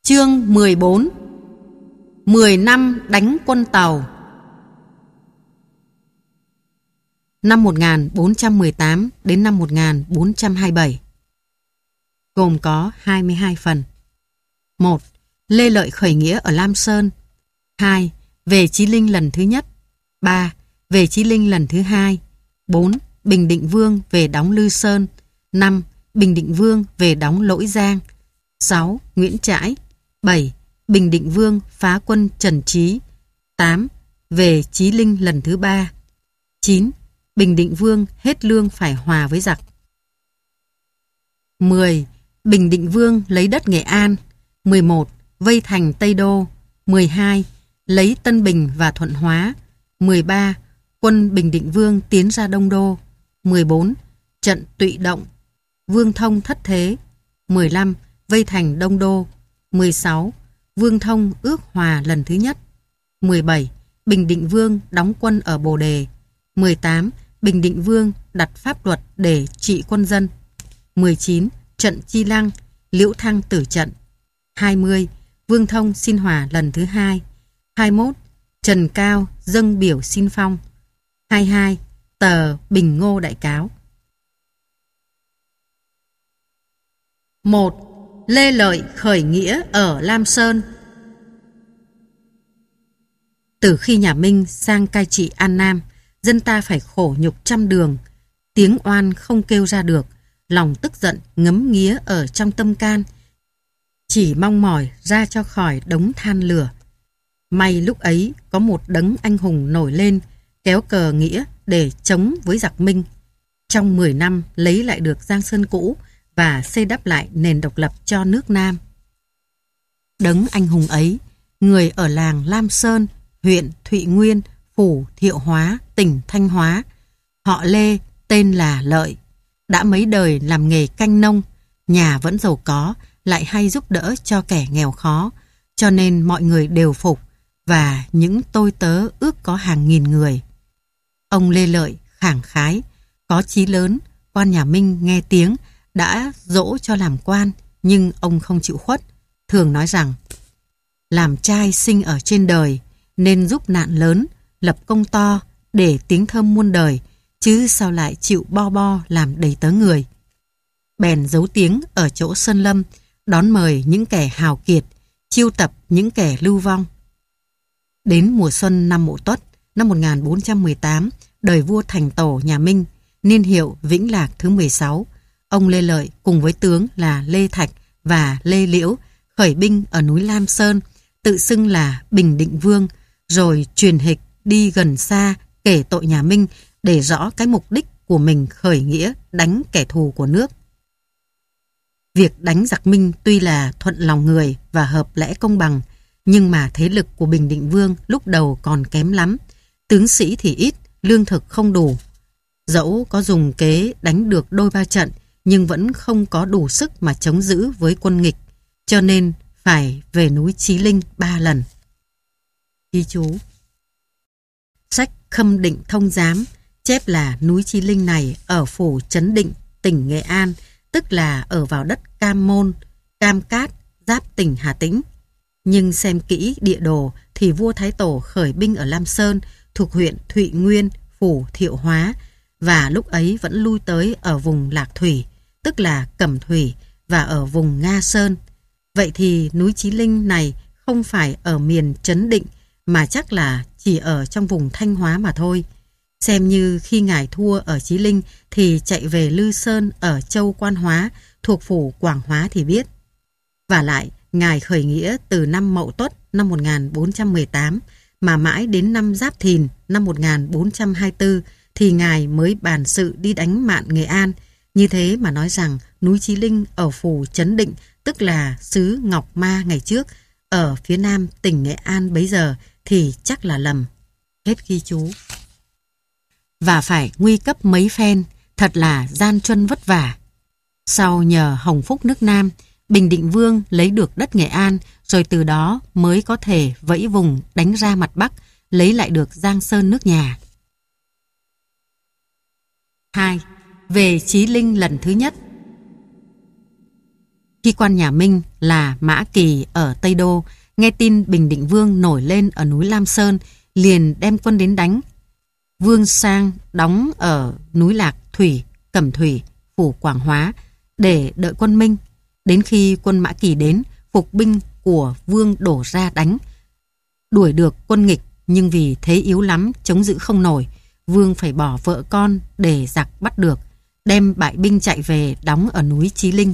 Chương 14. 10 năm đánh quân Tàu. Năm 1418 đến năm 1427. Gồm có 22 phần. 1. Lê Lợi khởi nghĩa ở Lam Sơn. 2. Về Chí Linh lần thứ nhất. 3. Về Chí Linh lần thứ hai. 4. Bình Định Vương về đóng Lư Sơn. 5. Bình Định Vương về đóng Lỗi Giang. 6. Nguyễn Trãi. 7. Bình Định Vương phá quân Trần Trí. 8. Về Chí Linh lần thứ ba. 9. Bình Định Vương hết lương phải hòa với giặc. 10. Bình Định Vương lấy đất Nghệ An. 11. Vây thành Tây Đô. 12. Lấy Tân Bình và Thuận Hóa. 13. Quân Bình Định Vương tiến ra Đông Đô. 14. Trận Tụy Động. Vương Thông thất thế. 15. Vây thành Đông Đô. 16. Vương Thông ước hòa lần thứ nhất. 17. Bình Định Vương đóng quân ở Bồ Đề. 18. Bình Định Vương đặt pháp luật để trị quân dân. 19. Trận Chi Lăng, Liễu Thăng tử trận. 20. Vương Thông xin hòa lần thứ hai. 21. Trần Cao dâng biểu xin phong. 22. Tờ Bình Ngô đại cáo. 1. Lê Lợi khởi nghĩa ở Lam Sơn. Từ khi nhà Minh sang cai trị An Nam, dân ta phải khổ nhục trăm đường, tiếng oan không kêu ra được, lòng tức giận ngấm nghía ở trong tâm can, chỉ mong mỏi ra cho khỏi đống than lửa. May lúc ấy có một đấng anh hùng nổi lên, kéo cờ nghĩa để chống với giặc Minh. Trong 10 năm lấy lại được Giang Sơn cũ và xây đắp lại nền độc lập cho nước Nam. Đấng anh hùng ấy, người ở làng Lam Sơn, huyện Thụy Nguyên, phủ Thiệu Hóa, tỉnh Thanh Hóa. Họ Lê, tên là Lợi. Đã mấy đời làm nghề canh nông, nhà vẫn giàu có, lại hay giúp đỡ cho kẻ nghèo khó, cho nên mọi người đều phục, và những tôi tớ ước có hàng nghìn người. Ông Lê Lợi khẳng khái, có chí lớn, quan nhà Minh nghe tiếng, đã dỗ cho làm quan, nhưng ông không chịu khuất, thường nói rằng làm trai sinh ở trên đời, nên giúp nạn lớn, lập công to để tiếng thơm muôn đời, chứ sao lại chịu bo bo làm đầy tớ người. Bèn giấu tiếng ở chỗ Sơn Lâm, đón mời những kẻ hào kiệt, chiêu tập những kẻ lưu vong. Đến mùa xuân năm Mậu Tuất, năm 1418, đời vua Thành Tổ nhà Minh, niên hiệu Vĩnh Lạc thứ 16, ông Lê Lợi cùng với tướng là Lê Thạch và Lê Liễu khởi binh ở núi Lam Sơn, tự xưng là Bình Định Vương, rồi truyền hịch đi gần xa kể tội nhà Minh để rõ cái mục đích của mình khởi nghĩa đánh kẻ thù của nước. Việc đánh giặc Minh tuy là thuận lòng người và hợp lẽ công bằng, nhưng mà thế lực của Bình Định Vương lúc đầu còn kém lắm, tướng sĩ thì ít, lương thực không đủ. Dẫu có dùng kế đánh được đôi ba trận, nhưng vẫn không có đủ sức mà chống giữ với quân nghịch, cho nên phải về núi Chí Linh 3 lần. Ghi chú: sách Khâm Định Thông Giám chép là núi Chí Linh này ở phủ Trấn Định, tỉnh Nghệ An, tức là ở vào đất Cam Môn, Cam Cát, giáp tỉnh Hà Tĩnh. Nhưng xem kỹ địa đồ thì vua Thái Tổ khởi binh ở Lam Sơn, thuộc huyện Thụy Nguyên, phủ Thiệu Hóa, và lúc ấy vẫn lui tới ở vùng Lạc Thủy, tức là Cẩm Thủy, và ở vùng Nga Sơn. Vậy thì núi Chí Linh này không phải ở miền Trấn Định, mà chắc là chỉ ở trong vùng Thanh Hóa mà thôi. Xem như khi ngài thua ở Chí Linh thì chạy về Lư Sơn ở châu Quan Hóa, thuộc phủ Quảng Hóa thì biết. Và lại, ngài khởi nghĩa từ năm Mậu Tuất năm 1418, mà mãi đến năm Giáp Thìn năm 1424 thì ngài mới bàn sự đi đánh Mạn Nghệ An. Như thế mà nói rằng núi Chí Linh ở phủ Trấn Định, tức là xứ Ngọc Ma ngày trước, ở phía nam tỉnh Nghệ An bấy giờ, thì chắc là lầm. Hết ghi chú. Và phải nguy cấp mấy phen, thật là gian truân vất vả. Sau nhờ hồng phúc nước Nam, Bình Định Vương lấy được đất Nghệ An, rồi từ đó mới có thể vẫy vùng đánh ra mặt Bắc, lấy lại được Giang Sơn nước nhà. 2. Về Chí Linh lần thứ nhất. Khi quan nhà Minh là Mã Kỳ ở Tây Đô nghe tin Bình Định Vương nổi lên ở núi Lam Sơn, liền đem quân đến đánh. Vương sang đóng ở núi Lạc Thủy, Cẩm Thủy, phủ Quảng Hóa để đợi quân Minh. Đến khi quân Mã Kỳ đến, phục binh của Vương đổ ra đánh, đuổi được quân nghịch, nhưng vì thế yếu lắm, chống giữ không nổi, Vương phải bỏ vợ con để giặc bắt được, đem bại binh chạy về đóng ở núi Chí Linh.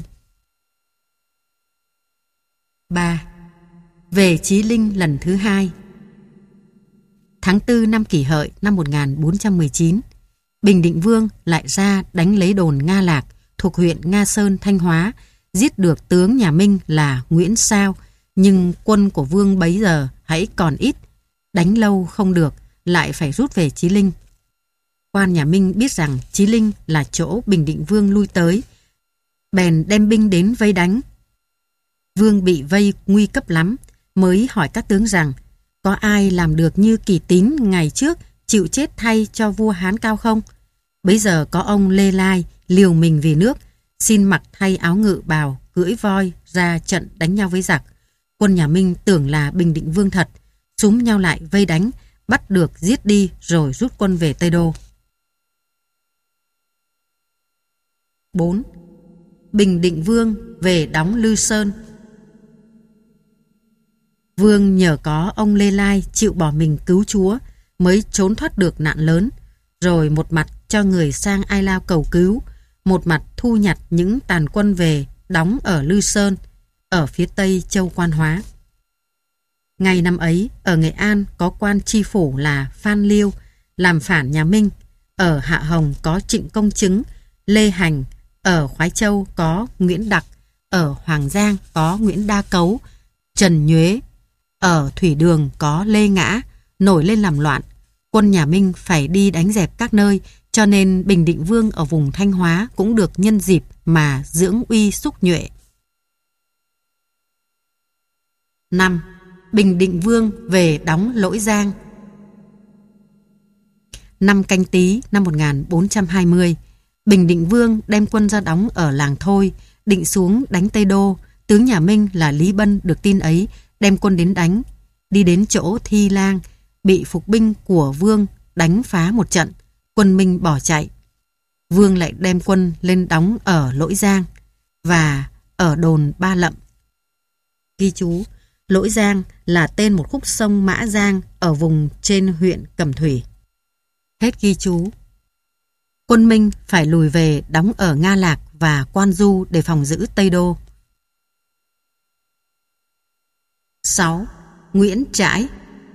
3. Về Chí Linh lần thứ hai. Tháng 4 năm Kỷ Hợi năm 1419, Bình Định Vương lại ra đánh lấy đồn Nga Lạc thuộc huyện Nga Sơn, Thanh Hóa, giết được tướng nhà Minh là Nguyễn Sao, nhưng quân của Vương bấy giờ hãy còn ít, đánh lâu không được, lại phải rút về Chí Linh. Quan nhà Minh biết rằng Chí Linh là chỗ Bình Định Vương lui tới, bèn đem binh đến vây đánh. Vương bị vây nguy cấp lắm, mới hỏi các tướng rằng có ai làm được như Kỳ Tín ngày trước chịu chết thay cho vua Hán Cao không? Bấy giờ có ông Lê Lai liều mình vì nước, xin mặc thay áo ngự bào, cưỡi voi ra trận đánh nhau với giặc. Quân nhà Minh tưởng là Bình Định Vương thật, xúm nhau lại vây đánh, bắt được giết đi rồi rút quân về Tây Đô. 4. Bình Định Vương về đóng Lư Sơn. Vương nhờ có ông Lê Lai chịu bỏ mình cứu chúa mới trốn thoát được nạn lớn, rồi một mặt cho người sang Ai Lao cầu cứu, một mặt thu nhặt những tàn quân về đóng ở Lư Sơn, ở phía tây châu Quan Hóa. Ngày năm ấy, ở Nghệ An có quan tri phủ là Phan Liêu làm phản nhà Minh, ở Hạ Hồng có Trịnh Công Chứng, Lê Hành, ở Khoái Châu có Nguyễn Đặc, ở Hoàng Giang có Nguyễn Đa Cấu, Trần Nhuế, ở Thủy Đường có Lê Ngã, nổi lên làm loạn. Quân nhà Minh phải đi đánh dẹp các nơi, cho nên Bình Định Vương ở vùng Thanh Hóa cũng được nhân dịp mà dưỡng uy xúc nhuệ. 5. Bình Định Vương về đóng Lỗi Giang. Năm Canh Tý năm 1420, Bình Định Vương đem quân ra đóng ở làng Thôi, định xuống đánh Tây Đô. Tướng nhà Minh là Lý Bân được tin ấy, đem quân đến đánh. Đi đến chỗ Thi Lang, bị phục binh của Vương đánh phá một trận, quân Minh bỏ chạy. Vương lại đem quân lên đóng ở Lỗi Giang và ở đồn Ba Lậm. Ghi chú: Lỗi Giang là tên một khúc sông Mã Giang ở vùng trên huyện Cẩm Thủy. Hết ghi chú. Quân Minh phải lùi về đóng ở Nga Lạc và Quan Du để phòng giữ Tây Đô. 6. Nguyễn Trãi.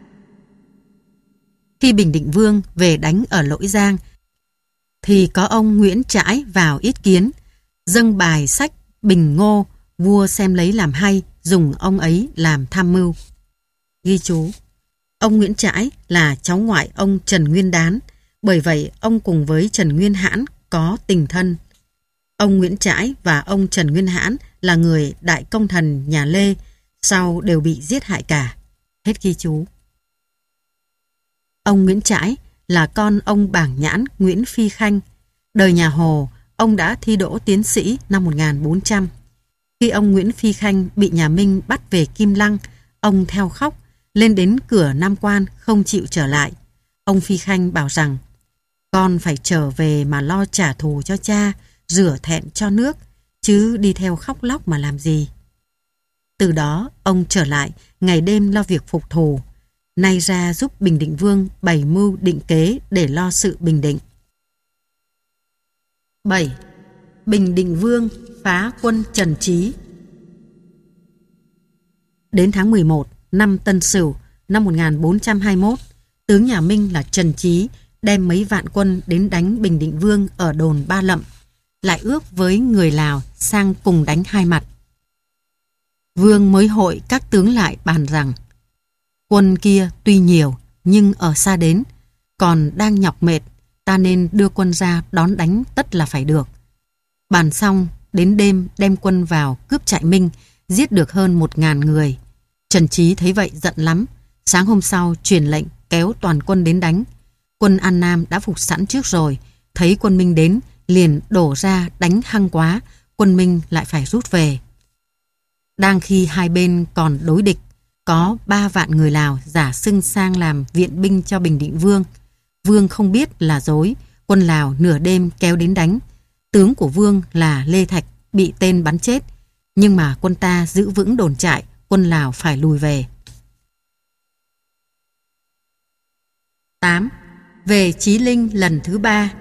Khi Bình Định Vương về đánh ở Lỗi Giang, thì có ông Nguyễn Trãi vào yết kiến, dâng bài sách Bình Ngô, vua xem lấy làm hay, dùng ông ấy làm tham mưu. Ghi chú: ông Nguyễn Trãi là cháu ngoại ông Trần Nguyên Đán, bởi vậy ông cùng với Trần Nguyên Hãn có tình thân. Ông Nguyễn Trãi và ông Trần Nguyên Hãn là người đại công thần nhà Lê, sau đều bị giết hại cả. Hết ghi chú. Ông Nguyễn Trãi là con ông Bảng Nhãn Nguyễn Phi Khanh. Đời nhà Hồ, ông đã thi đỗ tiến sĩ năm 1400. Khi ông Nguyễn Phi Khanh bị nhà Minh bắt về Kim Lăng, ông theo khóc, lên đến cửa Nam Quan không chịu trở lại. Ông Phi Khanh bảo rằng: con phải trở về mà lo trả thù cho cha, rửa thẹn cho nước, chứ đi theo khóc lóc mà làm gì. Từ đó ông trở lại, ngày đêm lo việc phục thù. Nay ra giúp Bình Định Vương bày mưu định kế để lo sự bình định. 7. Bình Định Vương phá quân Trần Trí. Đến tháng 11 năm Tân Sửu năm 1421, tướng nhà Minh là Trần Trí đem mấy vạn quân đến đánh Bình Định Vương ở đồn Ba Lậm, lại ước với người Lào sang cùng đánh hai mặt. Vương mới hội các tướng lại bàn rằng: quân kia tuy nhiều nhưng ở xa đến, còn đang nhọc mệt, ta nên đưa quân ra đón đánh tất là phải được. Bàn xong, đến đêm đem quân vào cướp trại Minh, giết được hơn 1000 người. Trần Trí thấy vậy giận lắm, sáng hôm sau truyền lệnh kéo toàn quân đến đánh. Quân An Nam đã phục sẵn trước rồi, thấy quân Minh đến liền đổ ra đánh hăng quá, quân Minh lại phải rút về. Đang khi hai bên còn đối địch, có 3 vạn người Lào giả xưng sang làm viện binh cho Bình Định Vương. Vương không biết là dối, quân Lào nửa đêm kéo đến đánh. Tướng của Vương là Lê Thạch bị tên bắn chết, nhưng mà quân ta giữ vững đồn trại, quân Lào phải lùi về. 8. Về Chí Linh lần thứ 3.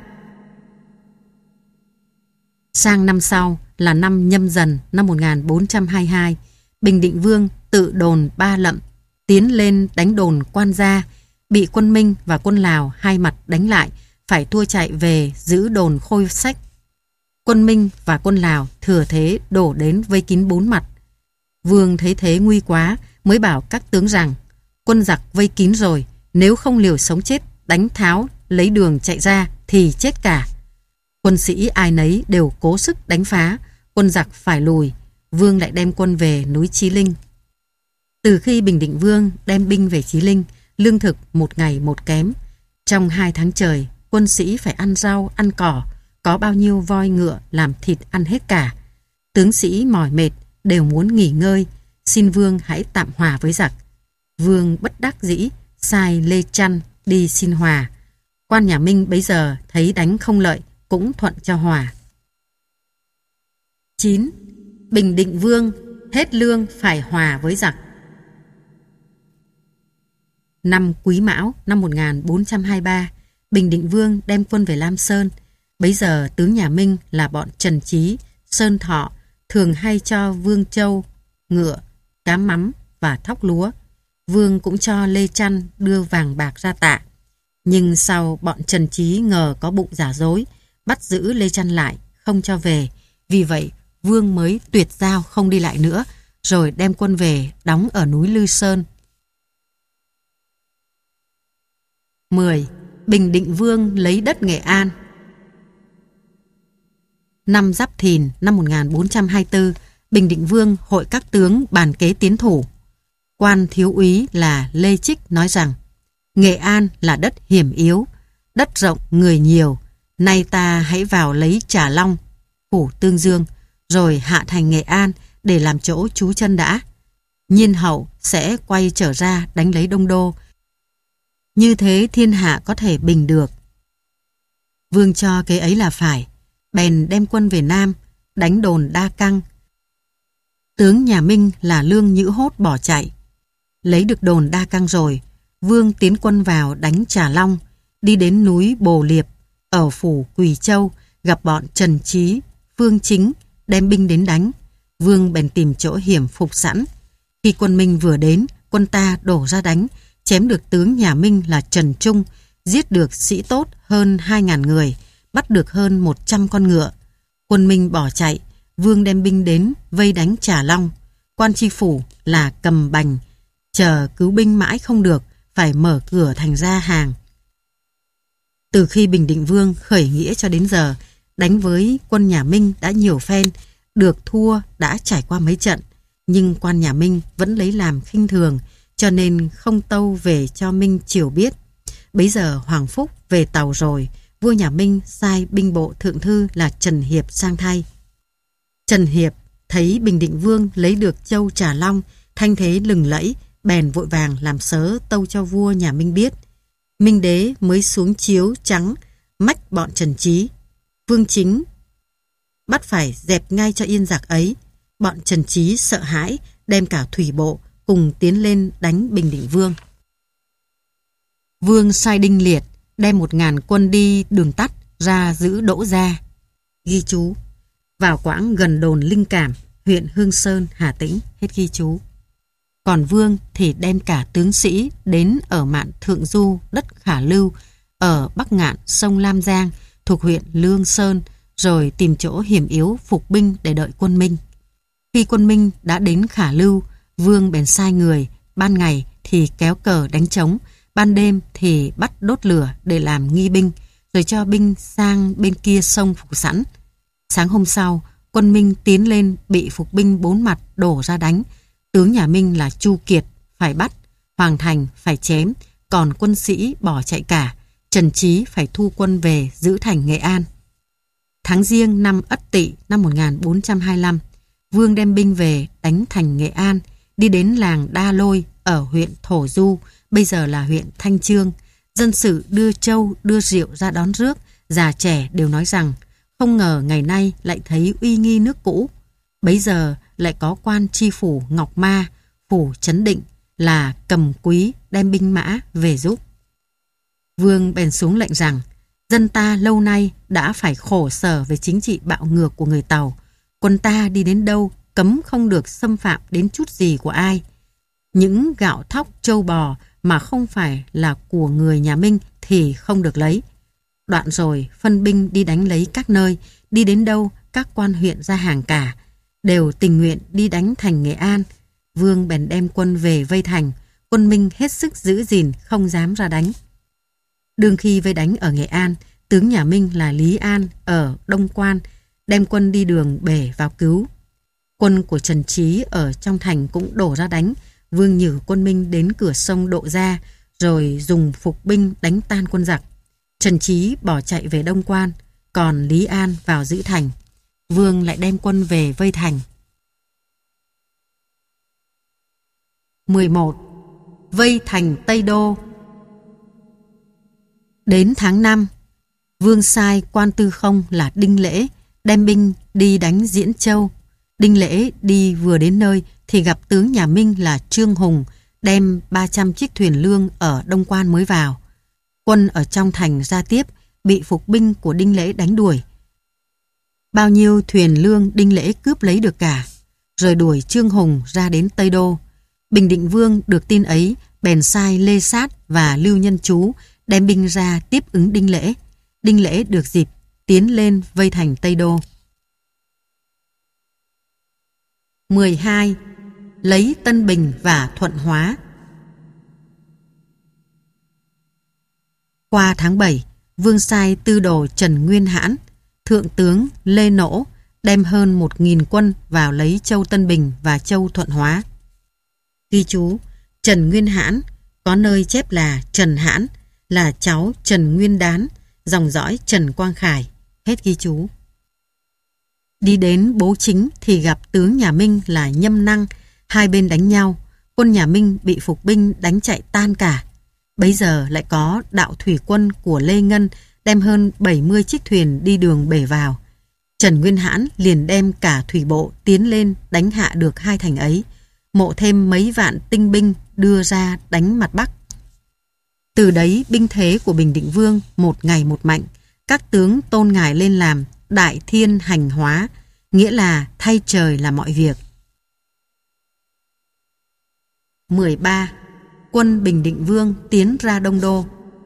Sang năm sau là năm Nhâm Dần năm 1422, Bình Định Vương tự đồn Ba Lậm tiến lên đánh đồn Quan Gia, bị quân Minh và quân Lào hai mặt đánh lại, phải thua chạy về giữ đồn Khôi Sách. Quân Minh và quân Lào thừa thế đổ đến vây kín 4 mặt. Vương thấy thế nguy quá, mới bảo các tướng rằng quân giặc vây kín rồi, nếu không liều sống chết đánh tháo lấy đường chạy ra thì chết cả. Quân sĩ ai nấy đều cố sức đánh phá, quân giặc phải lùi. Vương lại đem quân về núi Chí Linh. Từ khi Bình Định Vương đem binh về Chí Linh, lương thực một ngày một kém. Trong 2 tháng trời, quân sĩ phải ăn rau, ăn cỏ, có bao nhiêu voi ngựa làm thịt ăn hết cả. Tướng sĩ mỏi mệt, đều muốn nghỉ ngơi, xin Vương hãy tạm hòa với giặc. Vương bất đắc dĩ, sai Lê Chăn đi xin hòa. Quan nhà Minh bấy giờ thấy đánh không lợi, cũng thuận cho hòa. 9. Bình Định Vương hết lương phải hòa với giặc. Năm Quý Mão năm 1423, Bình Định Vương đem quân về Lam Sơn. Bấy giờ tướng nhà Minh là bọn Trần Chí, Sơn Thọ thường hay cho Vương Châu ngựa, cá mắm và thóc lúa. Vương cũng cho Lê Chăn đưa vàng bạc ra tạ. Nhưng sau bọn Trần Chí ngờ có bụng giả dối, bắt giữ Lê Chăn lại, không cho về. Vì vậy Vương mới tuyệt giao không đi lại nữa, rồi đem quân về đóng ở núi Lư Sơn. 10. Bình Định Vương lấy đất Nghệ An. Năm Giáp Thìn năm 1424, Bình Định Vương hội các tướng bàn kế tiến thủ. Quan thiếu úy là Lê Trích nói rằng Nghệ An là đất hiểm yếu, đất rộng người nhiều, nay ta hãy vào lấy Trà Long, phủ Tương Dương, rồi hạ thành Nghệ An để làm chỗ trú chân đã. Nhiên hậu sẽ quay trở ra đánh lấy Đông Đô. Như thế thiên hạ có thể bình được. Vương cho kế ấy là phải, bèn đem quân về Nam, đánh đồn Đa Căng. Tướng nhà Minh là Lương Nhữ Hốt bỏ chạy. Lấy được đồn Đa Căng rồi, Vương tiến quân vào đánh Trà Long, đi đến núi Bồ Liệp, ở phủ Quỳ Châu, gặp bọn Trần Chí, Phương Chính, đem binh đến đánh. Vương bèn tìm chỗ hiểm phục sẵn. Khi quân Minh vừa đến, quân ta đổ ra đánh, chém được tướng nhà Minh là Trần Trung, giết được sĩ tốt hơn 2.000 người, bắt được hơn 100 con ngựa. Quân Minh bỏ chạy, Vương đem binh đến vây đánh Trà Long. Quan tri phủ là Cầm Bành chờ cứu binh mãi không được, phải mở cửa thành ra hàng. Từ khi Bình Định Vương khởi nghĩa cho đến giờ, đánh với quân nhà Minh đã nhiều phen, được thua đã trải qua mấy trận, nhưng quan nhà Minh vẫn lấy làm khinh thường, cho nên không tâu về cho Minh Triều biết. Bấy giờ Hoàng Phúc về Tàu rồi, vua nhà Minh sai binh bộ thượng thư là Trần Hiệp sang thay. Trần Hiệp thấy Bình Định Vương lấy được châu Trà Long, thanh thế lừng lẫy, bèn vội vàng làm sớ tâu cho vua nhà Minh biết. Minh đế mới xuống chiếu trắng mách bọn Trần Chí. Vương Chính bắt phải dẹp ngay cho yên giặc ấy. Bọn Trần Chí sợ hãi, đem cả thủy bộ cùng tiến lên đánh Bình Định Vương. Vương sai Đinh Liệt đem 1000 quân đi đường tắt ra giữ Đỗ Gia. Ghi chú: vào quãng gần đồn Linh Cảm, huyện Hương Sơn, Hà Tĩnh. Hết ghi chú. Còn Vương thì đem cả tướng sĩ đến ở mạn Thượng Du, đất Khả Lưu, ở Bắc ngạn sông Lam Giang, thuộc huyện Lương Sơn, rồi tìm chỗ hiểm yếu phục binh để đợi quân Minh. Khi quân Minh đã đến Khả Lưu, Vương bèn sai người, ban ngày thì kéo cờ đánh trống, ban đêm thì bắt đốt lửa để làm nghi binh, rồi cho binh sang bên kia sông phục sẵn. Sáng hôm sau, quân Minh tiến lên bị phục binh 4 mặt đổ ra đánh. Tướng nhà Minh là Chu Kiệt phải bắt, Hoàng Thành phải chém, còn quân sĩ bỏ chạy cả. Trần Chí phải thu quân về giữ thành Nghệ An. Tháng Giêng năm Ất Tỵ năm 1425, Vương đem binh về đánh thành Nghệ An, đi đến làng Đa Lôi ở huyện Thổ Du, bây giờ là huyện Thanh Chương. Dân sự đưa trâu, đưa rượu ra đón rước, già trẻ đều nói rằng không ngờ ngày nay lại thấy uy nghi nước cũ. Bấy giờ lại có quan tri phủ Ngọc Ma, phủ Trấn Định là Cầm Quý đem binh mã về giúp. Vương bèn xuống lệnh rằng dân ta lâu nay đã phải khổ sở về chính trị bạo ngược của người Tàu. Quân ta đi đến đâu cấm không được xâm phạm đến chút gì của ai. Những gạo thóc trâu bò mà không phải là của người nhà Minh thì không được lấy. Đoạn rồi phân binh đi đánh lấy các nơi, đi đến đâu các quan huyện ra hàng cả, đều tình nguyện đi đánh thành Nghệ An. Vương bèn đem quân về vây thành, quân Minh hết sức giữ gìn không dám ra đánh. Đương khi vây đánh ở Nghệ An, tướng nhà Minh là Lý An ở Đông Quan đem quân đi đường bể vào cứu. Quân của Trần Trí ở trong thành cũng đổ ra đánh. Vương nhử quân Minh đến cửa sông Độ Ra, rồi dùng phục binh đánh tan quân giặc. Trần Trí bỏ chạy về Đông Quan, còn Lý An vào giữ thành. Vương lại đem quân về vây thành. 11. Vây thành Tây Đô. Đến tháng 5, Vương sai quan tư không là Đinh Lễ đem binh đi đánh Diễn Châu. Đinh Lễ đi vừa đến nơi thì gặp tướng nhà Minh là Trương Hùng đem 300 chiếc thuyền lương ở Đông Quan mới vào. Quân ở trong thành ra tiếp, bị phục binh của Đinh Lễ đánh đuổi. Bao nhiêu thuyền lương Đinh Lễ cướp lấy được cả, rồi đuổi Trương Hùng ra đến Tây Đô. Bình Định Vương được tin ấy, bèn sai Lê Sát và Lưu Nhân Chú đem binh ra tiếp ứng Đinh Lễ. Đinh Lễ được dịp tiến lên vây thành Tây Đô. 12. Lấy Tân Bình và Thuận Hóa. Qua tháng 7, Vương sai tư đồ Trần Nguyên Hãn, thượng tướng Lê Nỗ đem hơn 1.000 quân vào lấy châu Tân Bình và châu Thuận Hóa. Ghi chú: Trần Nguyên Hãn có nơi chép là Trần Hãn, là cháu Trần Nguyên Đán, dòng dõi Trần Quang Khải. Hết ghi chú. Đi đến Bố Chính thì gặp tướng nhà Minh là Nhâm Năng, hai bên đánh nhau. Quân nhà Minh bị phục binh đánh chạy tan cả. Bấy giờ lại có đạo thủy quân của Lê Ngân đem hơn 70 chiếc thuyền đi đường bể vào. Trần Nguyên Hãn liền đem cả thủy bộ tiến lên đánh hạ được hai thành ấy, mộ thêm mấy vạn tinh binh đưa ra đánh mặt Bắc. Từ đấy binh thế của Bình Định Vương một ngày một mạnh, các tướng tôn ngài lên làm Đại Thiên Hành Hóa, nghĩa là thay trời làm mọi việc. 13. Quân Bình Định Vương tiến ra Đông Đô.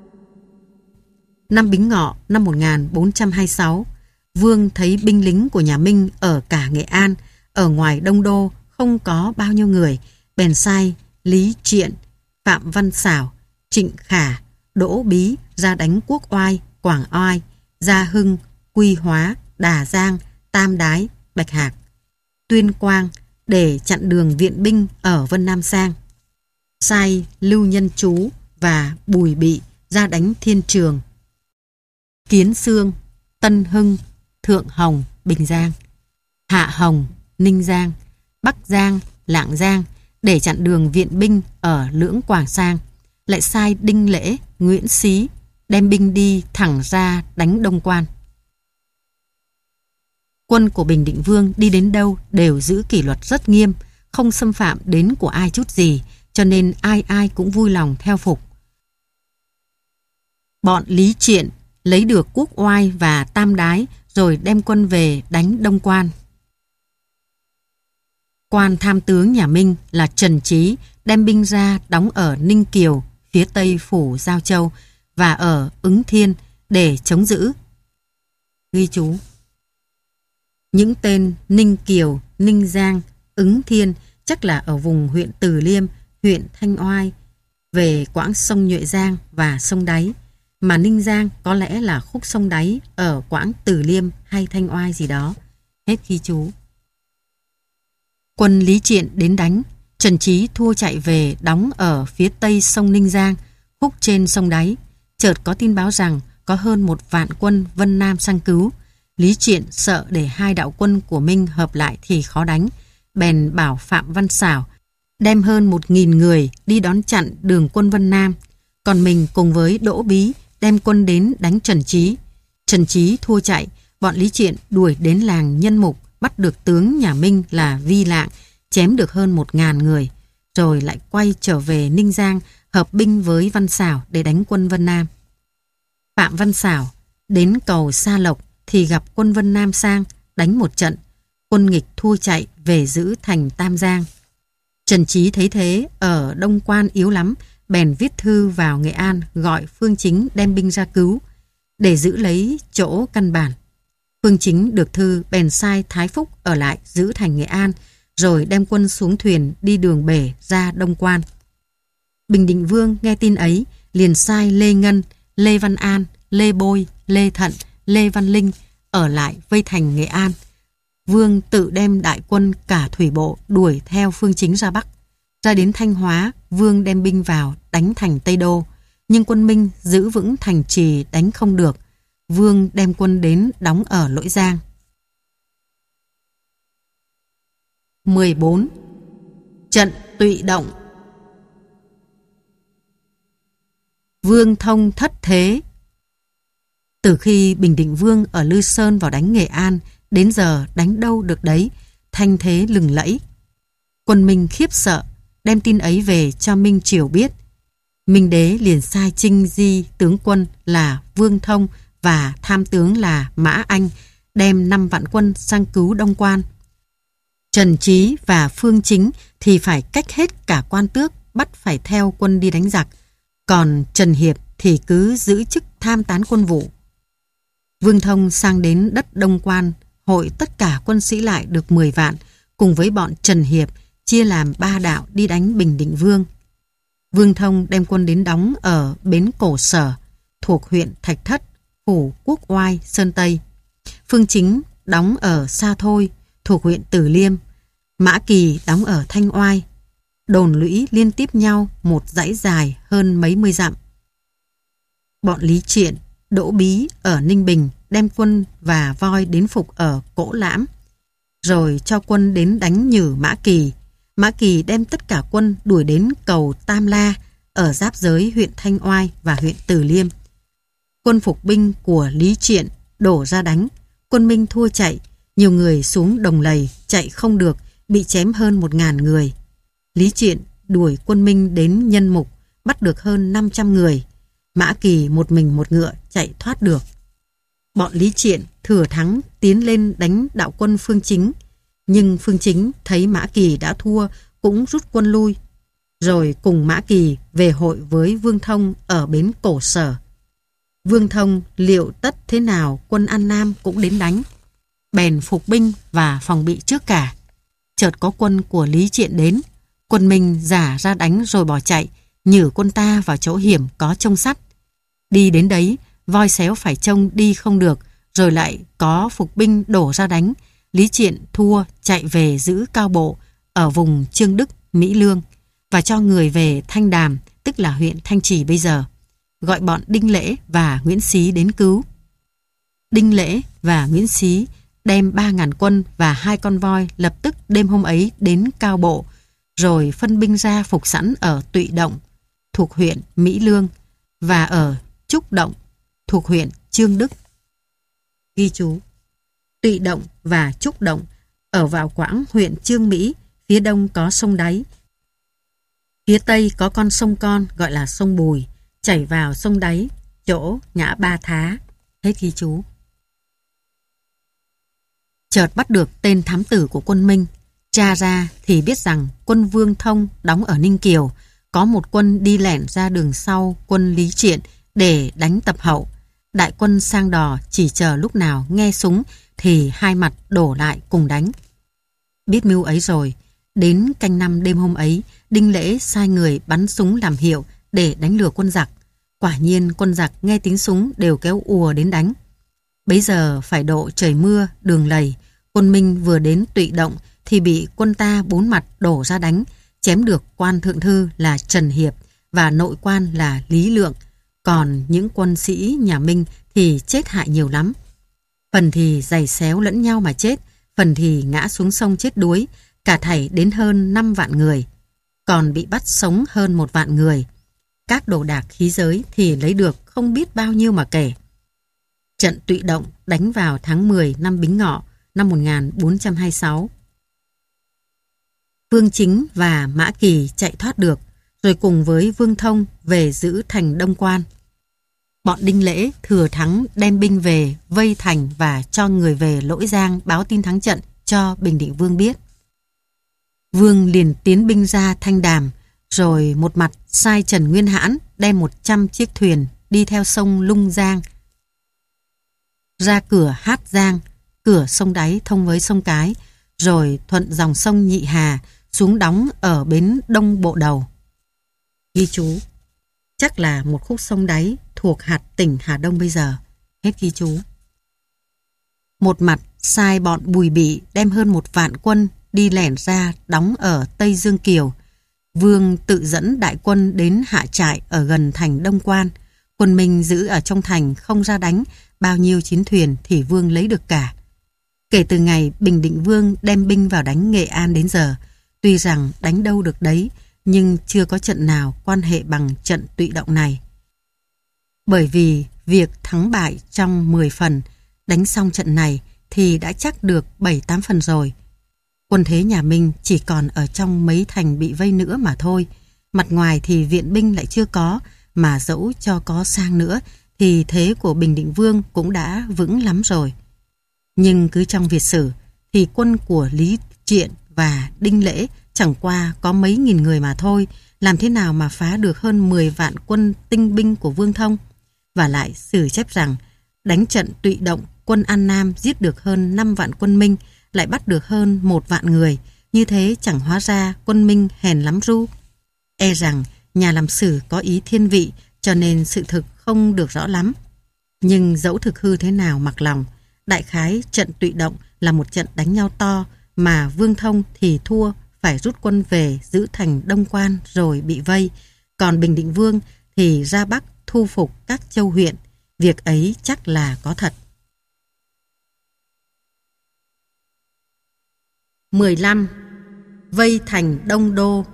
Năm Bính Ngọ năm 1426, Vương thấy binh lính của nhà Minh ở cả Nghệ An, ở ngoài Đông Đô không có bao nhiêu người, bèn sai Lý Triện, Phạm Văn Xảo, Trịnh Khả, Đỗ Bí ra đánh Quốc Oai, Quảng Oai, Gia Hưng, Quy Hóa, Đà Giang, Tam Đái, Bạch Hạc, Tuyên Quang để chặn đường viện binh ở Vân Nam Sang. Sai Lưu Nhân Chú và Bùi Bị ra đánh Thiên Trường, Kiến Xương, Tân Hưng, Thượng Hồng, Bình Giang, Hạ Hồng, Ninh Giang, Bắc Giang, Lạng Giang để chặn đường viện binh ở Lưỡng Quảng Sang. Lại sai Đinh Lễ, Nguyễn Xí đem binh đi thẳng ra đánh Đông Quan. Quân của Bình Định Vương đi đến đâu đều giữ kỷ luật rất nghiêm, không xâm phạm đến của ai chút gì, cho nên ai ai cũng vui lòng theo phục. Bọn Lý Triện lấy được Quốc Oai và Tam Đái rồi đem quân về đánh Đông Quan. Quan tham tướng nhà Minh là Trần Trí đem binh ra đóng ở Ninh Kiều, phía tây phủ Giao Châu và ở Ứng Thiên để chống giữ. Ghi chú: những tên Ninh Kiều, Ninh Giang, Ứng Thiên chắc là ở vùng huyện Từ Liêm, huyện Thanh Oai, về quãng sông Nhuệ Giang và sông Đáy, mà Ninh Giang có lẽ là khúc sông Đáy ở quãng Từ Liêm hay Thanh Oai gì đó. Hết ghi chú. Quân Lý Triện đến đánh, Trần Trí thua chạy về đóng ở phía tây sông Ninh Giang, khúc trên sông Đáy. Chợt có tin báo rằng có hơn 1 vạn quân Vân Nam sang cứu. Lý Triện sợ để hai đạo quân của Minh hợp lại thì khó đánh, bèn bảo Phạm Văn Xảo đem hơn 1.000 người đi đón chặn đường quân Vân Nam, còn mình cùng với Đỗ Bí đem quân đến đánh Trần Trí. Trần Trí thua chạy, bọn Lý Triện đuổi đến làng Nhân Mục, bắt được tướng nhà Minh là Vi Lạng, chém được hơn 1.000 người, rồi lại quay trở về Ninh Giang hợp binh với Văn Xảo để đánh quân Vân Nam. Phạm Văn Xảo đến cầu Sa Lộc thì gặp quân Vân Nam sang đánh một trận, quân nghịch thua chạy về giữ thành Tam Giang. Trần Trí thấy thế ở Đông Quan yếu lắm, bèn viết thư vào Nghệ An gọi Phương Chính đem binh ra cứu để giữ lấy chỗ căn bản. Phương Chính được thư bèn sai Thái Phúc ở lại giữ thành Nghệ An, rồi đem quân xuống thuyền đi đường bể ra Đông Quan. Bình Định Vương nghe tin ấy liền sai Lê Ngân, Lê Văn An, Lê Bôi, Lê Thận, Lê Văn Linh ở lại vây thành Nghệ An. Vương tự đem đại quân cả thủy bộ đuổi theo Phương Chính ra Bắc. Ra đến Thanh Hóa, Vương đem binh vào đánh thành Tây Đô, nhưng quân Minh giữ vững thành trì đánh không được. Vương đem quân đến đóng ở Lỗi Giang. 14. Trận Tụy Động. Vương Thông thất thế. Từ khi Bình Định Vương ở Lư Sơn vào đánh Nghệ An, đến giờ đánh đâu được đấy, thanh thế lừng lẫy. Quân Minh khiếp sợ, đem tin ấy về cho Minh Triều biết. Minh Đế liền sai Trinh Di tướng quân là Vương Thông và tham tướng là Mã Anh đem 5 vạn quân sang cứu Đông Quan. Trần Trí và Phương Chính thì phải cách hết cả quan tước, bắt phải theo quân đi đánh giặc. Còn Trần Hiệp thì cứ giữ chức tham tán quân vụ. Vương Thông sang đến đất Đông Quan, hội tất cả quân sĩ lại được 10 vạn, cùng với bọn Trần Hiệp chia làm 3 đạo đi đánh Bình Định Vương. Vương Thông đem quân đến đóng ở bến Cổ Sở, thuộc huyện Thạch Thất, phủ Quốc Oai, Sơn Tây. Phương Chính đóng ở Sa Thôi, thuộc huyện Tử Liêm. Mã Kỳ đóng ở Thanh Oai. Đồn lũy liên tiếp nhau một dãy dài hơn mấy mươi dặm. Bọn Lý Triện, Đỗ Bí ở Ninh Bình đem quân và voi đến phục ở Cỗ Lãm, rồi cho quân đến đánh nhử Mã Kỳ. Mã Kỳ đem tất cả quân đuổi đến cầu Tam La ở giáp giới huyện Thanh Oai và huyện Từ Liêm. Quân phục binh của Lý Triện đổ ra đánh, quân Minh thua chạy, nhiều người xuống Đồng Lầy chạy không được, bị chém hơn 1.000 người. Lý Triện đuổi quân Minh đến Nhân Mục, bắt được hơn 500 người. Mã Kỳ một mình một ngựa chạy thoát được. Bọn Lý Triện thừa thắng tiến lên đánh đạo quân Phương Chính, nhưng Phương Chính thấy Mã Kỳ đã thua cũng rút quân lui, rồi cùng Mã Kỳ về hội với Vương Thông ở bến Cổ Sở. Vương Thông liệu tất thế nào quân An Nam cũng đến đánh, bèn phục binh và phòng bị trước cả. Chợt có quân của Lý Triện đến, quân Minh giả ra đánh rồi bỏ chạy, nhử quân ta vào chỗ hiểm có trông sắt. Đi đến đấy, voi xéo phải trông đi không được, rồi lại có phục binh đổ ra đánh. Lý Triện thua chạy về giữ Cao Bộ ở vùng Trương Đức, Mỹ Lương và cho người về Thanh Đàm, tức là huyện Thanh Trì bây giờ, gọi bọn Đinh Lễ và Nguyễn Xí đến cứu. Đinh Lễ và Nguyễn Xí đem 3.000 quân và 2 con voi lập tức đêm hôm ấy đến Cao Bộ, rồi phân binh ra phục sẵn ở Tụy Động, thuộc huyện Mỹ Lương, và ở Trúc Động, thuộc huyện Trương Đức. Ghi chú: Tụy Động và Trúc Động ở vào quãng huyện Trương Mỹ, phía đông có sông Đáy, phía tây có con sông con gọi là sông Bùi, chảy vào sông Đáy, chỗ ngã Ba Thá. Hết ghi chú. Chợt bắt được tên thám tử của quân Minh, tra ra thì biết rằng quân Vương Thông đóng ở Ninh Kiều, có một quân đi lẻn ra đường sau quân Lý Triện để đánh tập hậu. Đại quân sang đò chỉ chờ lúc nào nghe súng thì hai mặt đổ lại cùng đánh. Biết mưu ấy rồi, đến canh 5 đêm hôm ấy, Đinh Lễ sai người bắn súng làm hiệu để đánh lừa quân giặc. Quả nhiên quân giặc nghe tiếng súng đều kéo ùa đến đánh. Bấy giờ phải độ trời mưa, đường lầy, quân Minh vừa đến Tụy Động thì bị quân ta 4 mặt đổ ra đánh, chém được quan thượng thư là Trần Hiệp và nội quan là Lý Lượng, còn những quân sĩ nhà Minh thì chết hại nhiều lắm. Phần thì giày xéo lẫn nhau mà chết, phần thì ngã xuống sông chết đuối, cả thảy đến hơn 5 vạn người. Còn bị bắt sống hơn 1 vạn người. Các đồ đạc khí giới thì lấy được không biết bao nhiêu mà kể. Trận Tụy Động đánh vào tháng 10 năm Bính Ngọ năm 1426. Vương Chính và Mã Kỳ chạy thoát được, rồi cùng với Vương Thông về giữ thành Đông Quan. Bọn Đinh Lễ thừa thắng đem binh về vây thành và cho người về Lỗi Giang báo tin thắng trận cho Bình Định Vương biết. Vương liền tiến binh ra Thanh Đàm, rồi một mặt sai Trần Nguyên Hãn đem 100 chiếc thuyền đi theo sông Lung Giang ra cửa Hát Giang, cửa sông Đáy thông với sông Cái, rồi thuận dòng sông Nhị Hà xuống đóng ở bến Đông Bộ Đầu. Ghi chú: chắc là một khúc sông Đáy thuộc hạt tỉnh Hà Đông bây giờ. Hết ghi chú. Một mặt sai bọn Bùi Bị đem hơn 1 vạn quân đi lẻn ra đóng ở Tây Dương Kiều. Vương tự dẫn đại quân đến hạ trại ở gần thành Đông Quan. Quân Minh giữ ở trong thành không ra đánh, bao nhiêu chiến thuyền thì Vương lấy được cả. Kể từ ngày Bình Định Vương đem binh vào đánh Nghệ An đến giờ, tuy rằng đánh đâu được đấy, nhưng chưa có trận nào quan hệ bằng trận Tụy Động này. Bởi vì việc thắng bại trong 10 phần, đánh xong trận này thì đã chắc được 7-8 phần rồi. Quân thế nhà Minh chỉ còn ở trong mấy thành bị vây nữa mà thôi. Mặt ngoài thì viện binh lại chưa có, mà dẫu cho có sang nữa thì thế của Bình Định Vương cũng đã vững lắm rồi. Nhưng cứ trong Việt sử thì quân của Lý Triện và Đinh Lễ chẳng qua có mấy nghìn người mà thôi, làm thế nào mà phá được hơn 10 vạn quân tinh binh của Vương Thông. Và lại sử chép rằng đánh trận Tụy Động, quân An Nam giết được hơn 5 vạn quân Minh, lại bắt được hơn 1 vạn người. Như thế chẳng hóa ra quân Minh hèn lắm ru. E rằng nhà làm sử có ý thiên vị, cho nên sự thực không được rõ lắm. Nhưng dẫu thực hư thế nào mặc lòng, đại khái trận Tụy Động là một trận đánh nhau to, mà Vương Thông thì thua, phải rút quân về giữ thành Đông Quan rồi bị vây. Còn Bình Định Vương thì ra Bắc thu phục các châu huyện. Việc ấy chắc là có thật. 15. Vây thành Đông Đô.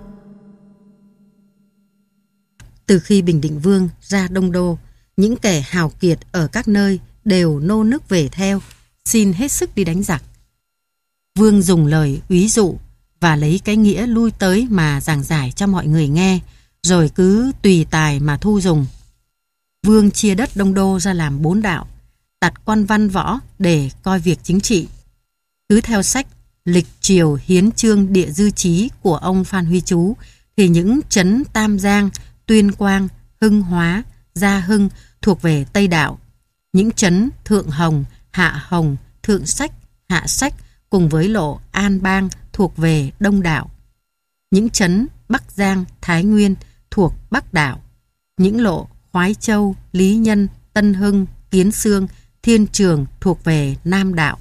Từ khi Bình Định Vương ra Đông Đô, những kẻ hào kiệt ở các nơi đều nô nức về theo, xin hết sức đi đánh giặc. Vương dùng lời úy dụ và lấy cái nghĩa lui tới mà giảng giải cho mọi người nghe, rồi cứ tùy tài mà thu dùng. Vương chia đất Đông Đô ra làm 4 đạo, đặt quan văn võ để coi việc chính trị. Cứ theo sách Lịch Triều Hiến Chương Địa Dư Chí của ông Phan Huy Chú thì những trấn Tam Giang, Tuyên Quang, Hưng Hóa, Gia Hưng thuộc về Tây Đạo. Những trấn Thượng Hồng, Hạ Hồng, Thượng Sách, Hạ Sách cùng với lộ An Bang thuộc về Đông Đạo. Những trấn Bắc Giang, Thái Nguyên thuộc Bắc Đạo. Những lộ Khoái Châu, Lý Nhân, Tân Hưng, Kiến Xương, Thiên Trường thuộc về Nam Đạo.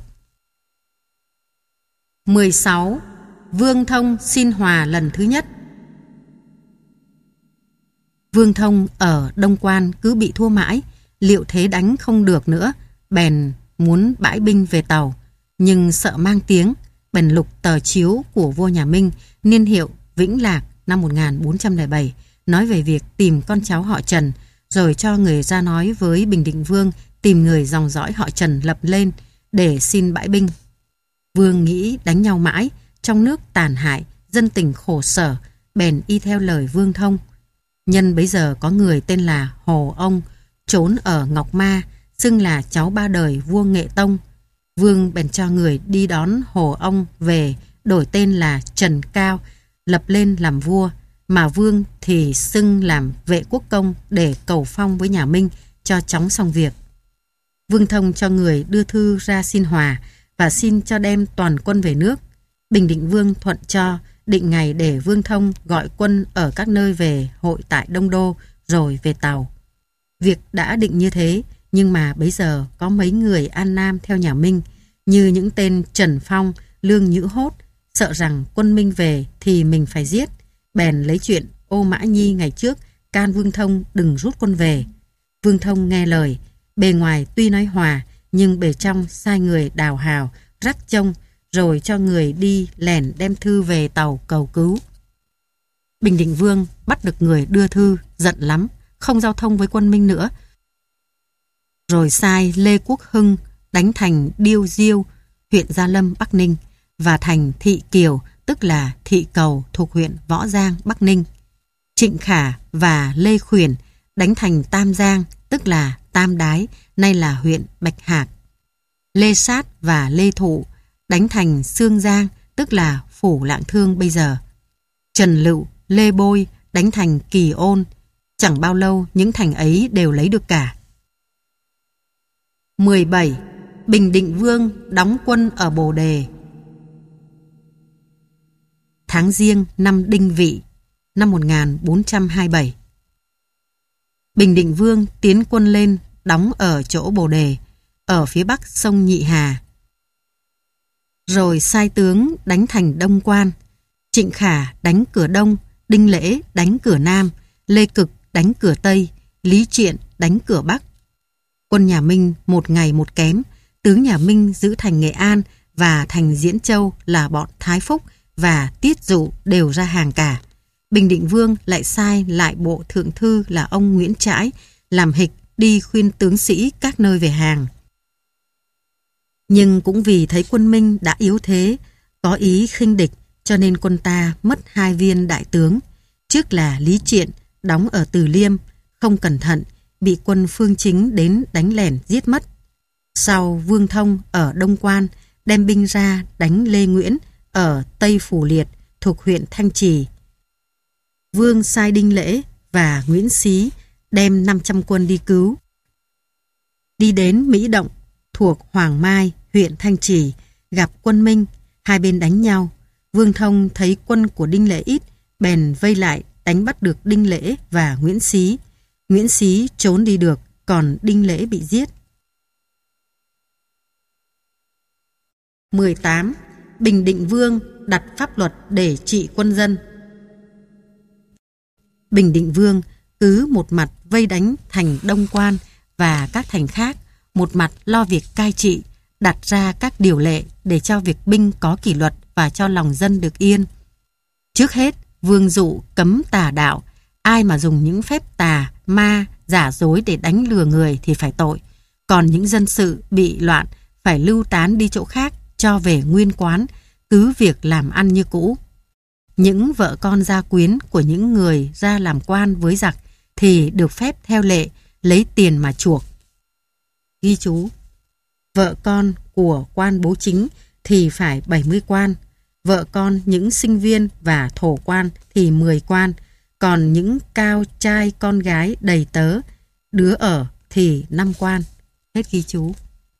16. Vương Thông xin hòa lần thứ nhất. Vương Thông ở Đông Quan cứ bị thua mãi, liệu thế đánh không được nữa, bèn muốn bãi binh về Tàu, nhưng sợ mang tiếng, bèn lục tờ chiếu của vua nhà Minh, niên hiệu Vĩnh Lạc năm 1407, nói về việc tìm con cháu họ Trần, rồi cho người ra nói với Bình Định Vương tìm người dòng dõi họ Trần lập lên để xin bãi binh. Vương nghĩ đánh nhau mãi, trong nước tàn hại, dân tình khổ sở, bèn y theo lời Vương Thông. Nhân bấy giờ có người tên là Hồ Ông, trốn ở Ngọc Ma, xưng là cháu ba đời vua Nghệ Tông. Vương bèn cho người đi đón Hồ Ông về, đổi tên là Trần Cao, lập lên làm vua, mà Vương thì xưng làm vệ quốc công để cầu phong với nhà Minh cho chóng xong việc. Vương Thông cho người đưa thư ra xin hòa và xin cho đem toàn quân về nước. Bình Định Vương thuận cho, định ngày để Vương Thông gọi quân ở các nơi về hội tại Đông Đô rồi về Tàu. Việc đã định như thế, nhưng mà bấy giờ có mấy người An Nam theo nhà Minh, như những tên Trần Phong, Lương Nhữ Hốt, sợ rằng quân Minh về thì mình phải giết, bèn lấy chuyện Ô Mã Nhi ngày trước can Vương Thông đừng rút quân về. Vương Thông nghe lời, bề ngoài tuy nói hòa, nhưng bề trong sai người đào hào, rắc chông, rồi cho người đi lèn đem thư về tàu cầu cứu. Bình Định Vương bắt được người đưa thư, giận lắm, không giao thông với quân Minh nữa. Rồi sai Lê Quốc Hưng đánh thành Điêu Diêu, huyện Gia Lâm, Bắc Ninh, và thành Thị Kiều, tức là Thị Cầu, thuộc huyện Võ Giang, Bắc Ninh. Trịnh Khả và Lê Khuyển đánh thành Tam Giang, tức là Tam Đái, nay là huyện Bạch Hạc. Lê Sát và Lê Thụ đánh thành Sương Giang, tức là Phủ Lạng Thương bây giờ. Trần Lựu, Lê Bôi đánh thành Kỳ Ôn. Chẳng bao lâu những thành ấy đều lấy được cả. 17. Bình Định Vương đóng quân ở Bồ Đề. Tháng Giêng năm Đinh Vị, năm 1427. Bình Định Vương tiến quân lên đóng ở chỗ Bồ Đề, ở phía bắc sông Nhị Hà. Rồi sai tướng đánh thành Đông Quan. Trịnh Khả đánh cửa Đông, Đinh Lễ đánh cửa Nam, Lê Cực đánh cửa Tây, Lý Triện đánh cửa Bắc. Quân nhà Minh một ngày một kém. Tướng nhà Minh giữ thành Nghệ An và thành Diễn Châu là bọn Thái Phúc và Tiết Dụ đều ra hàng cả. Bình Định Vương lại sai lại bộ thượng thư là ông Nguyễn Trãi làm hịch đi khuyên tướng sĩ các nơi về hàng. Nhưng cũng vì thấy quân Minh đã yếu thế, có ý khinh địch, cho nên quân ta mất 2 viên đại tướng. Trước là Lý Triện đóng ở Từ Liêm, không cẩn thận bị quân Phương Chính đến đánh lẻn giết mất. Sau Vương Thông ở Đông Quan đem binh ra đánh Lê Nguyễn ở Tây Phủ Liệt thuộc huyện Thanh Trì. Vương sai Đinh Lễ và Nguyễn Xí đem 500 quân đi cứu. Đi đến Mỹ Động thuộc Hoàng Mai, huyện Thanh Trì, gặp quân Minh, hai bên đánh nhau. Vương Thông thấy quân của Đinh Lễ ít, bèn vây lại đánh bắt được Đinh Lễ và Nguyễn Xí. Nguyễn Xí trốn đi được, còn Đinh Lễ bị giết. 18. Bình Định Vương đặt pháp luật để trị quân dân. Bình Định Vương cứ một mặt vây đánh thành Đông Quan và các thành khác, một mặt lo việc cai trị, đặt ra các điều lệ để cho việc binh có kỷ luật và cho lòng dân được yên. Trước hết, Vương dụ cấm tà đạo, ai mà dùng những phép tà, ma, giả dối để đánh lừa người thì phải tội. Còn những dân sự bị loạn phải lưu tán đi chỗ khác, cho về nguyên quán, cứ việc làm ăn như cũ. Những vợ con gia quyến của những người ra làm quan với giặc thì được phép theo lệ lấy tiền mà chuộc. Ghi chú: vợ con của quan bố chính thì phải 70 quan, vợ con những sinh viên và thổ quan thì 10 quan, còn những cao trai con gái đầy tớ, đứa ở thì 5 quan. Hết ghi chú.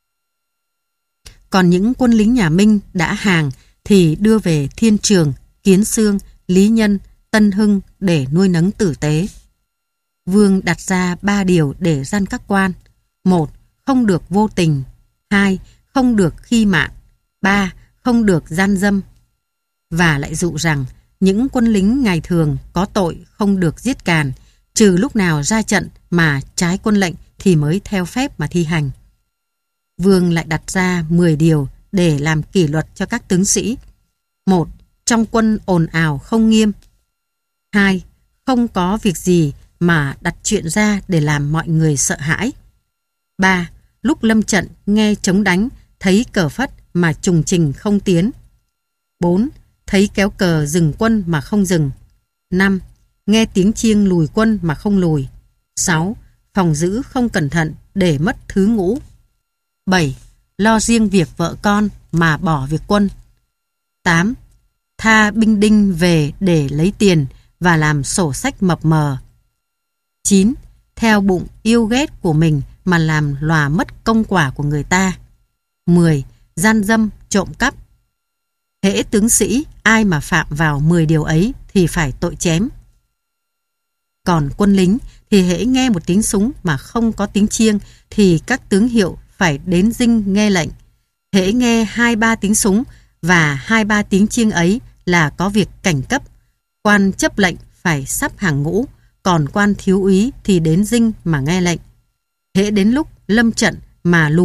Còn những quân lính nhà Minh đã hàng thì đưa về Thiên Trường, Kiến Xương, Lý Nhân, Tân Hưng để nuôi nấng tử tế. Vương đặt ra 3 điều để gian các quan. 1. Không được vô tình. 2. Không được khi mạn. 3. Không được gian dâm. Và lại dụ rằng những quân lính ngày thường có tội không được giết càn, trừ lúc nào ra trận mà trái quân lệnh thì mới theo phép mà thi hành. Vương lại đặt ra 10 điều để làm kỷ luật cho các tướng sĩ. 1. Trong quân ồn ào không nghiêm. 2. Không có việc gì mà đặt chuyện ra để làm mọi người sợ hãi. 3. Lúc lâm trận nghe trống đánh, thấy cờ phất mà trùng trình không tiến. 4. Thấy kéo cờ dừng quân mà không dừng. 5. Nghe tiếng chiêng lùi quân mà không lùi. 6. Phòng giữ không cẩn thận để mất thứ ngũ. 7. Lo riêng việc vợ con mà bỏ việc quân. 8. Tha binh đinh về để lấy tiền và làm sổ sách mập mờ. 9. Theo bụng yêu ghét của mình mà làm lòa mất công quả của người ta. 10. Gian dâm, trộm cắp. Hễ tướng sĩ ai mà phạm vào 10 điều ấy thì phải tội chém. Còn quân lính thì hễ nghe một tiếng súng mà không có tiếng chiêng thì các tướng hiệu phải đến dinh nghe lệnh. Hễ nghe 2-3 tiếng súng và 2-3 tiếng chiêng ấy là có việc cảnh cấp. Quan chấp lệnh phải sắp hàng ngũ, còn quan thiếu úy thì đến dinh mà nghe lệnh. Hễ đến lúc lâm trận mà lùi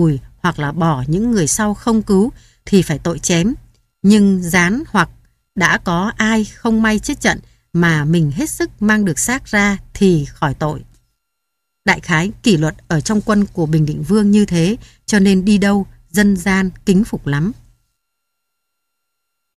hoặc là bỏ những người sau không cứu thì phải tội chém. Nhưng gián hoặc đã có ai không may chết trận mà mình hết sức mang được xác ra thì khỏi tội. Đại khái kỷ luật ở trong quân của Bình Định Vương như thế, cho nên đi đâu dân gian kính phục lắm.